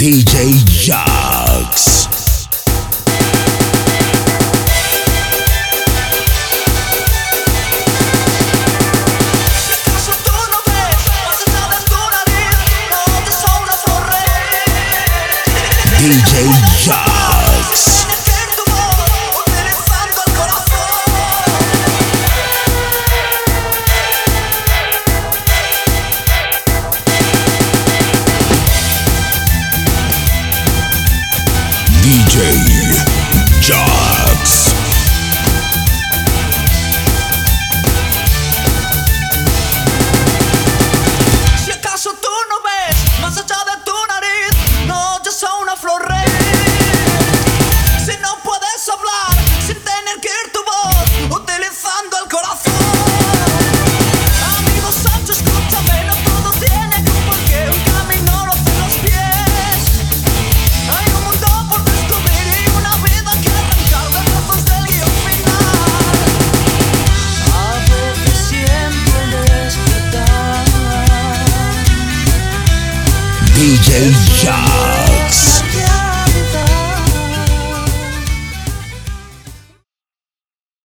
DJ Jax. DJ Jax. DJ Jax. Si acaso tú no ves más allá de tu nariz, no, yo soy una flor rey. Si no puedes hablar sin tener que ir tu voz, utilizando el corazón. Amigo Sancho, escúchame, no todo tiene que un porqué, un camino lo hacen los pies. Hay un mundo por descubrir y una vida que arrancar de brazos del guión final. A veces siempre despertar. DJ Jax.